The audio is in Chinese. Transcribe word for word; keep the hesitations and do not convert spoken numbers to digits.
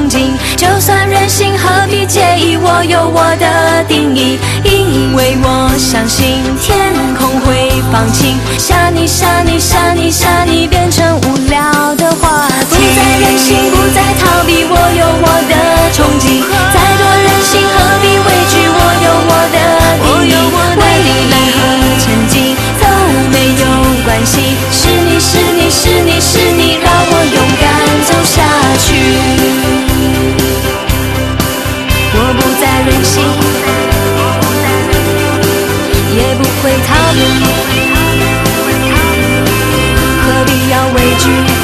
憬。就算任性，何必介意？我有我的定义，因为我相信天空会放晴。想你想你想你想你，变成无聊的话题。不再任性，不再逃避，我有我的憧憬。再多任性，何必畏惧？我有我的定义。未来和前进都没有关系，是你是你是你是你，让我勇敢走下去。我不再任性，也不会逃避，何必要畏惧？